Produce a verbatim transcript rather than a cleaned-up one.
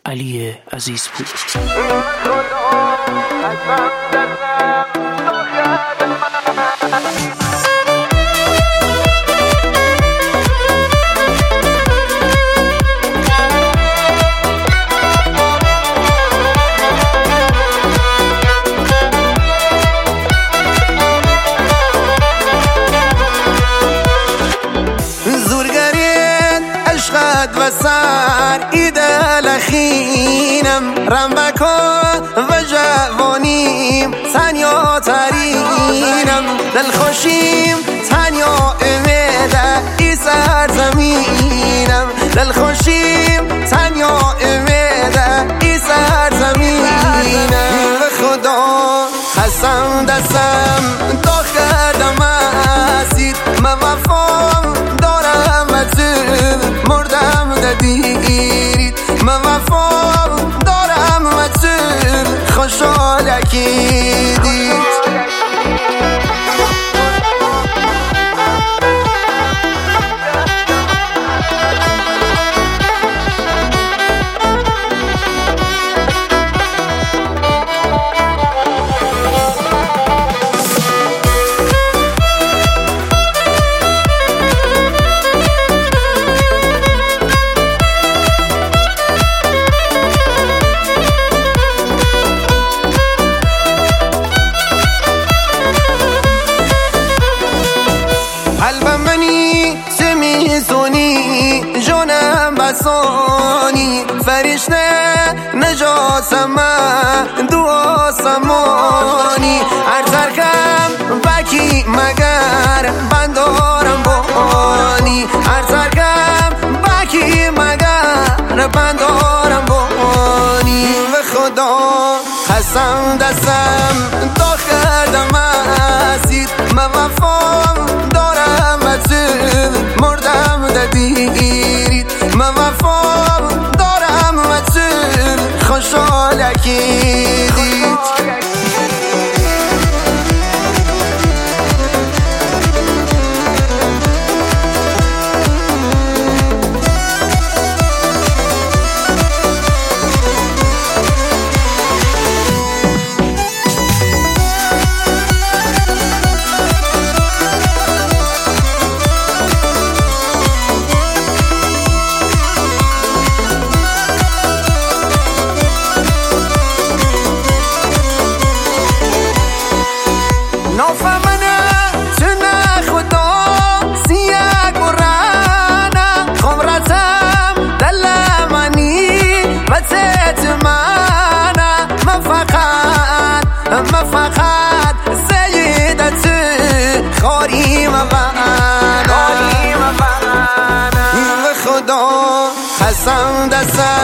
علی عزیزپور. و سر ایده لخینم رمبکا و جوانیم تنیا ترینم دلخوشیم تنیا امیده ای سرزمینم دلخوشیم تنیا امیده ای سرزمینم به خدا قسم دستم تا خدم اسید من وفام دارم مردم ندیرید من وفام دارم متر خوشحالکی دید قلب منی چه میزونی جونم بسانی فرشته نجاتم دو آسمانی هر ترکم بکی مگر بندارم بانی هر ترکم بکی مگر بندارم بانی به خدا قسم دستم تا خدم اسید من وفام مردم ندیرید من وفام دارم متر خوشحالکی دید ما فقط سیدت خاریم من به خدا قسم دستم